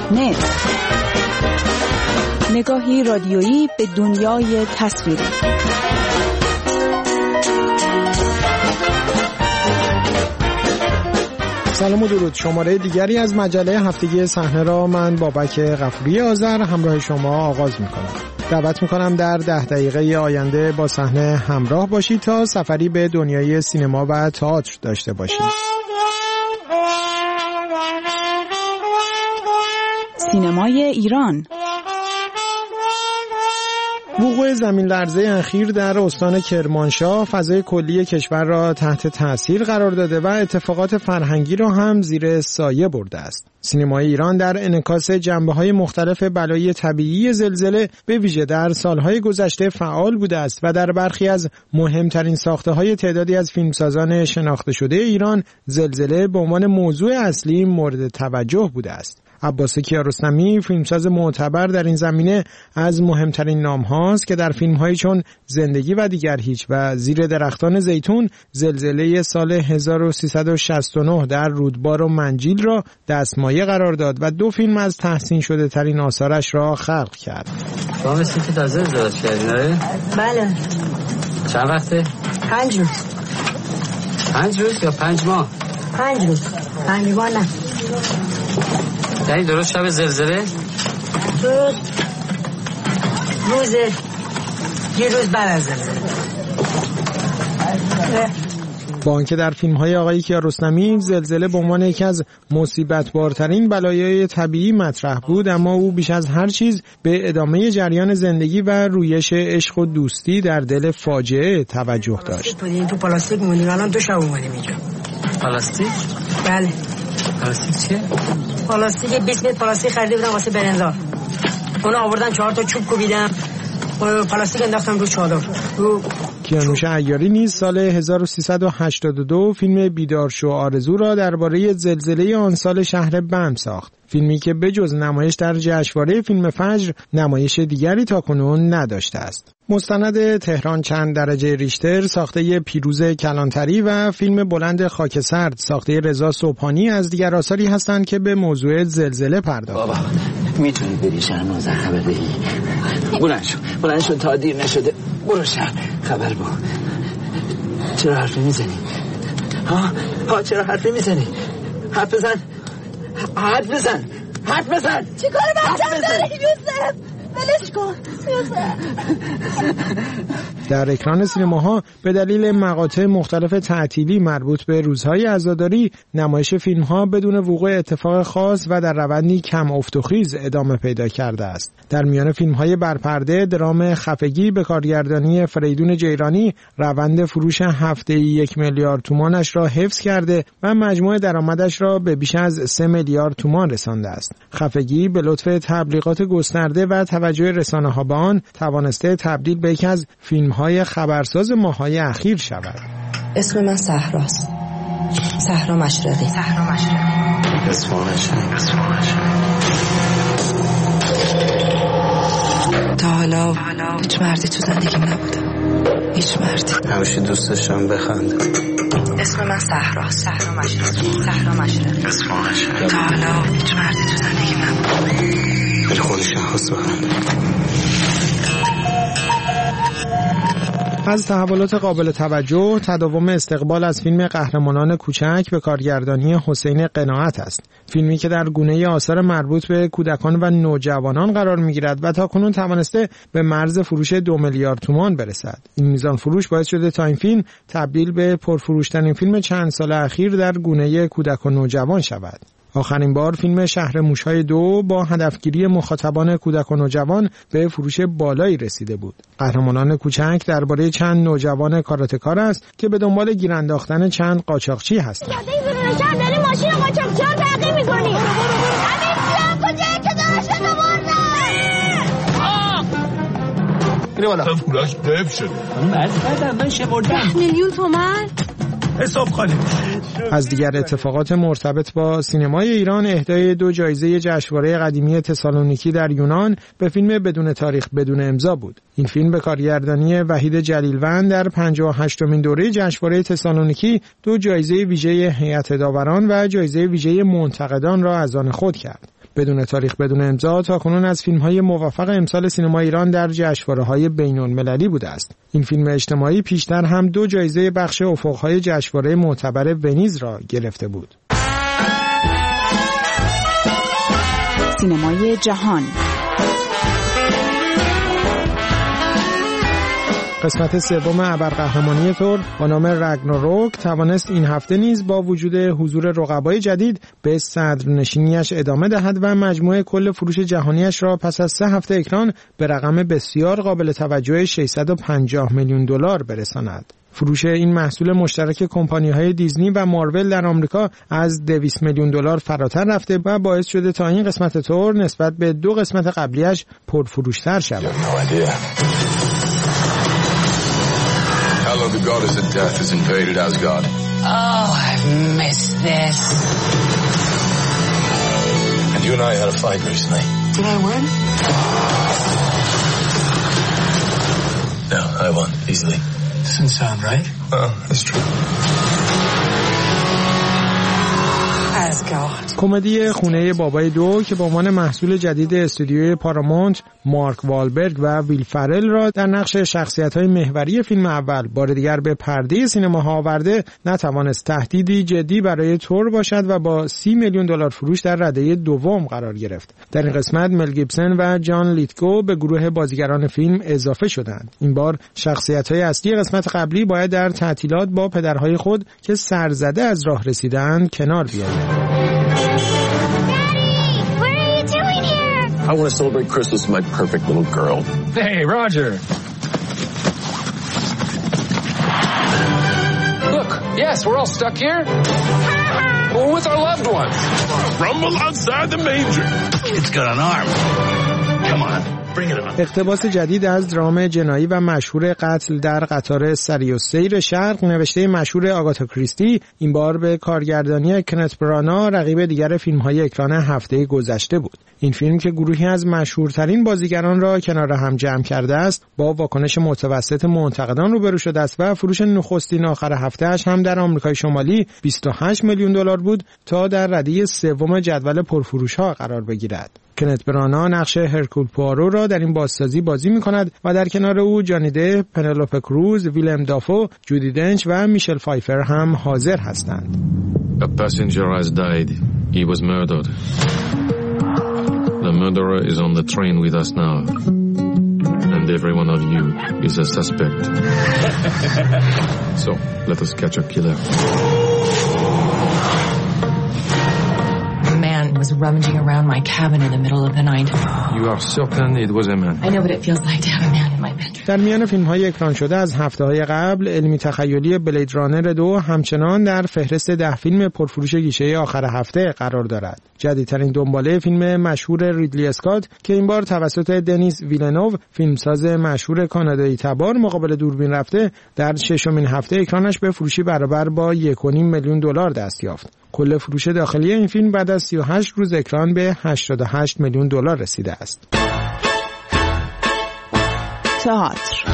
نت، نگاهی رادیویی به دنیای تصویری. سلام و درود. شماره دیگری از مجله هفتگی صحنه را من بابک غفوری آذر همراه شما آغاز میکنم. دعوت میکنم در 10 دقیقه آینده با صحنه همراه باشید تا سفری به دنیای سینما و تئاتر داشته باشید. سینمای ایران. وقوع زمین لرزه اخیر در استان کرمانشاه فضای کلی کشور را تحت تاثیر قرار داده و اتفاقات فرهنگی را هم زیر سایه برده است. سینمای ایران در انعکاس جنبه‌های مختلف بلای طبیعی زلزله به ویژه در سالهای گذشته فعال بوده است و در برخی از مهمترین ساخته‌های تعدادی از فیلمسازان شناخته شده ایران زلزله به عنوان موضوع اصلی مورد توجه بوده است. عباس کیارستمی فیلمساز معتبر در این زمینه از مهمترین نام هاست که در فیلم‌هایی چون زندگی و دیگر هیچ و زیر درختان زیتون زلزله سال 1369 در رودبار و منجیل را دستمایه قرار داد و 2 فیلم از تحسین شده ترین آثارش را خلق کرد. شما مثل که تازه ازدواج کردین آره؟ بله. چند وقته؟ 5 روز. 5 روز یا 5 ماه؟ 5 روز. 5 ماه نه. یعنی درست شب زلزله؟ یه روز بعد از زلزله. با آنکه در فیلم‌های آقای کیارستمی زلزله به عنوان یکی از مصیبت‌بارترین بلایای طبیعی مطرح بود، اما او بیش از هر چیز به ادامه جریان زندگی و رویش عشق و دوستی در دل فاجعه توجه داشت. تو پلاستیک موندیم، الان 2 شب اومدیم اینجا. پلاستیک؟ بله. پلاستیک چیه؟ پلاستیک 20 متر پلاستیک خریده بودم واسه برنزا. اونو آوردن 4 تا چوب کوبیدم. پلاستیک انداختم رو چادر. کیانوش عیاری نیز سال 1382 فیلم بیدار شو آرزو را درباره زلزله آن سال شهر بم ساخت. فیلمی که بجز نمایش در جشنواره فیلم فجر نمایش دیگری تاکنون نداشته است. مستند تهران چند درجه ریشتر ساخته پیروز کلانتری و فیلم بلند خاک سرد ساخته رضا صبحانی از دیگر آثاری هستند که به موضوع زلزله پرداختند. بابا میتونی بری شهر 19 خبر دهی؟ بلند شد تا دیر نشده. برو شهر خبر با. چرا حرفی میزنی؟ چرا حرفی میزنی؟ حرف بزن چی کار بچه‌م داری یوسف؟ ولش کن در اکران سینماها به دلیل مقاطع مختلف تعطیلی مربوط به روزهای عزاداری نمایش فیلم‌ها بدون وقوع اتفاق خاص و در روندی کم افت و خیز ادامه پیدا کرده است. در میان فیلم‌های برپرده درام خفگی به کارگردانی فریدون جیرانی روند فروش هفته‌ای 1 میلیارد تومانش را حفظ کرده و مجموع درآمدش را به بیش از 3 میلیارد تومان رسانده است. خفگی به لطف تبلیغات گسترده و توجه رسانه‌ها به آن توانسته تبدیل به یکی از فیلم‌های خبرساز ماه‌های اخیر شود. اسم من صحراست. صحرا مشرقی. تا حالا هیچ مردی تو زندگیم نبودم. هیچ مردی. همیشه دوست داشتم بخندم. اسم من صحراست. صحرا مشرقی. تا حالا هیچ مردی تو زندگیم نبودم. ولی خودش حس بخندم. از تحولات قابل توجه تداوم استقبال از فیلم قهرمانان کوچک به کارگردانی حسین قناعت است. فیلمی که در گونه آثار مربوط به کودکان و نوجوانان قرار می‌گیرد و تاکنون توانسته به مرز فروش 2 میلیارد تومان برسد. این میزان فروش باعث شده تا این فیلم تبدیل به پرفروش‌ترین فیلم چند سال اخیر در گونه کودک و نوجوان شود. آخرین بار فیلم شهر موش‌های 2 با هدفگیری مخاطبان کودک و نوجوان به فروش بالایی رسیده بود. قهرمانان کوچک درباره چند نوجوان کاراتکار است که به دنبال گیر انداختن چند قاچاقچی هستند. داری ماشین قاچاقچی‌ها تعقیب می‌کنی. همین کجایی که داشت اینه بالا پولاش دف شده. من شمردم 10 میلیون تومان حساب خالی. از دیگر اتفاقات مرتبط با سینمای ایران اهدای 2 جایزه جشنواره قدیمی تسالونیکی در یونان به فیلم بدون تاریخ بدون امضا بود. این فیلم به کارگردانی وحید جلیلوند در 58مین دوره جشنواره تسالونیکی 2 جایزه ویژه هیئت داوران و جایزه ویژه منتقدان را از آن خود کرد. بدون تاریخ بدون امضا تاکنون از فیلم‌های موفق امسال سینما ایران در جشنواره‌های بین‌المللی بوده است. این فیلم اجتماعی پیشتر هم 2 جایزه بخش افق‌های جشنواره معتبر ونیز را گرفته بود. سینمای جهان. قسمت سوم ابرقهرمانی تور با نام رگناروک توانست این هفته نیز با وجود حضور رقبای جدید به صدرنشینیش ادامه دهد و مجموع کل فروش جهانیش را پس از 3 هفته اکران به رقم بسیار قابل توجه $650 میلیون برساند. فروش این محصول مشترک کمپانی‌های دیزنی و مارول در آمریکا از $200 میلیون فراتر رفته و باعث شده تا این قسمت تور نسبت به 2 قسمت قبلیش پرفروش‌تر شود. Hello, the goddess of death has invaded Asgard. Oh, I've missed this. And you and I had a fight recently. Did I win? No, I won, easily. Doesn't sound right. Well, that's true. کمدی خونه بابای 2 که به عنوان محصول جدید استودیوی پارامونت مارک والبرگ و ویل فرل را در نقش شخصیت‌های محوری فیلم اول بار دیگر به پرده سینماها آورده، نتوانست تهدیدی جدی برای تور باشد و با $30 میلیون فروش در رده دوم قرار گرفت. در این قسمت مل گیبسن و جان لیتگو به گروه بازیگران فیلم اضافه شدند. این بار شخصیت‌های اصلی قسمت قبلی باید در تعطیلات با پدرهای خود که سرزده از راه رسیدند کنار بیایند. I want to celebrate Christmas with my perfect little girl. Hey, Roger. Look, yes, we're all stuck here. We're with our loved ones. Rumble outside the manger. It's got an arm. Come on. اقتباس جدید از درام جنایی و مشهور قتل در قطار سری و سیر شرق نوشته مشهور آگاتا کریستی این بار به کارگردانی کنت برانا رقیب دیگر فیلم‌های اکران هفته گذشته بود. این فیلم که گروهی از مشهورترین بازیگران را کنار هم جمع کرده است با واکنش متوسط منتقدان روبرو شده است و فروش نخستین آخر هفته‌اش هم در آمریکای شمالی $28 میلیون بود تا در رده سوم جدول پرفروش‌ها قرار بگیرد. کنت برانا نقش هرکول پوارو را در این بازسازی بازی می‌کند و در کنار او جانی دپ، پنلوپه کروز، ویلم دافو، جودی دنچ و میشل فایفر هم حاضر هستند. A passenger has died. He was murdered. The murderer is on the train with us now. And every one of you is a suspect. So, let us catch a killer. Was rummaging around my cabin in the middle of the night. You are certain it was a man? I know what it feels like to have a man in my bedroom. در میان فیلم‌های اکران شده از هفته‌های قبل علمی تخیلی بلید رانر 2 همچنان در فهرست 10 فیلم پرفروش گیشه آخر هفته قرار دارد. جدیدترین دنباله فیلم مشهور ریدلی اسکات که این بار توسط دنیس ویلنوو فیلمساز مشهور کانادایی تبار مقابل دوربین رفته در 6مین هفته اکرانش به فروشی برابر با $1.5 میلیون دست یافت. کل فروش داخلی این فیلم بعد از 38 روز اکران به $88 میلیون رسیده است. تئاتر.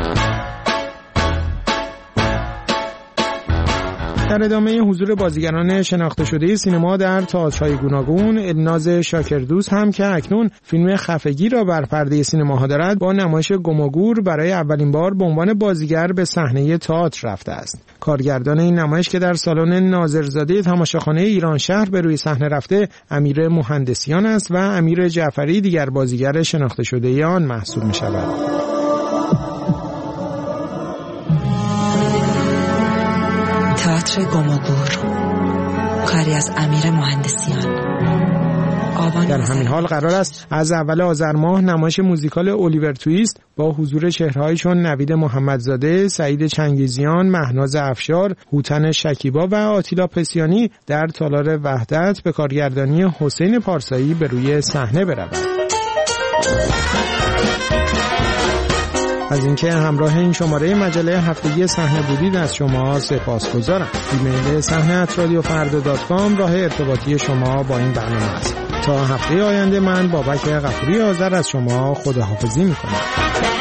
در ادامه حضور بازیگران شناخته شده سینما در تئاترهای گوناگون، الناز شاکردوست هم که اکنون فیلم خفگی را بر پرده سینماها دارد با نمایش گم و گور برای اولین بار به عنوان بازیگر به صحنه تئاتر رفته است. کارگردان این نمایش که در سالن ناظرزاده تماشاخانه ایران شهر به روی صحنه رفته امیر مهندسیان است و امیر جعفری دیگر بازیگر شناخته شده آن محسوب می شود. تئاتر گم و گور، کاری از امیر مهندسیان. در همین حال قرار است از اول آذر ماه نمایش موزیکال الیور تویست با حضور چهره‌هایی چون نوید محمدزاده، سعید چنگیزیان، مهناز افشار، هوتن شکیبا و آتیلا پسیانی در تالار وحدت به کارگردانی حسین پارسایی به روی صحنه برود. از اینکه همراه این شماره مجله هفتگی صحنه بودید از شما سپاسگزارم. ایمیل صحنه@radiofrda.com راه ارتباطی شما با این برنامه است. تا هفته آینده من بابک غفوری آذر از شما خداحافظی می‌کنم.